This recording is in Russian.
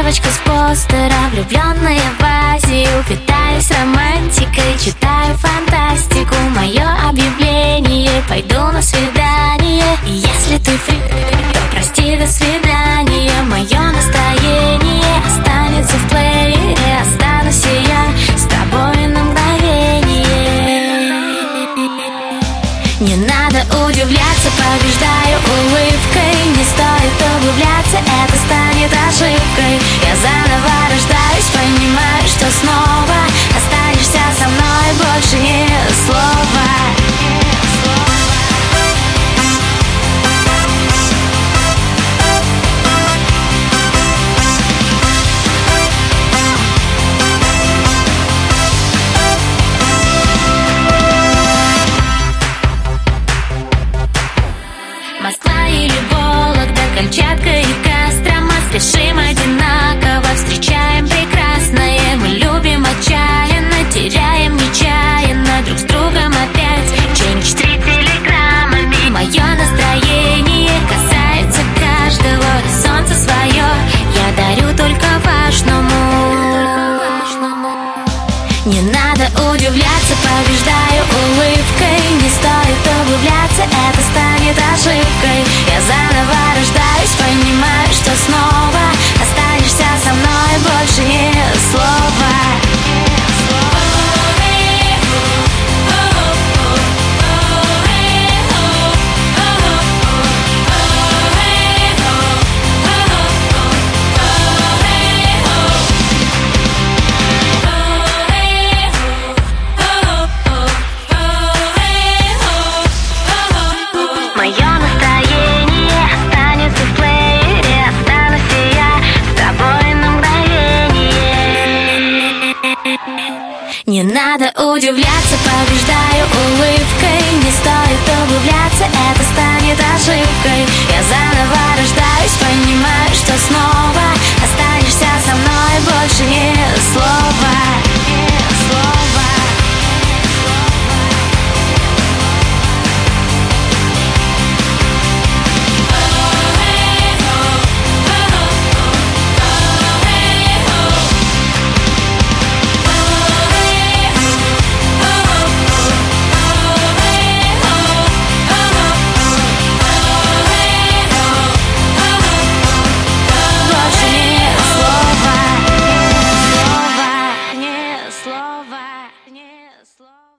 девочка с постера, влюбленная в Азию. Питаюсь романтикой, читаю фантастику. Мое объявление: пойду на свидание. И если ты фри, то прости, до свидания. Мое настроение останется в плеере. Останусь и я с тобой на мгновение. Не надо удивляться, побеждаю улыбкой. Не стоит углубляться, это станет ошибкой. Я заново рождаюсь, понимаю, что снова останешься со мной, больше ни слова. Москва или Вологда, Камчатка и Кострома. Спешим одинаково, встречаем прекрасное. Мы любим отчаянно, теряем нечаянно друг с другом опять. Change 3 телеграммами. Мое настроение касается каждого, солнце свое я дарю только важному. Не надо удивляться, побеждаю улыбкой. Не стоит углубляться, это станет ошибкой. Я заново рождаюсь, понимаю, что снова останешься со мной, больше ни слова. Мое настроение останется в плеере. Останусь и я с тобой на мгновение. Не надо удивляться, побеждаю улыбкой. Не стоит углубляться, это станет ошибкой. Я заново рождаюсь, понимаю, что снова останешься со мной, больше ни слова. Слова, не слова.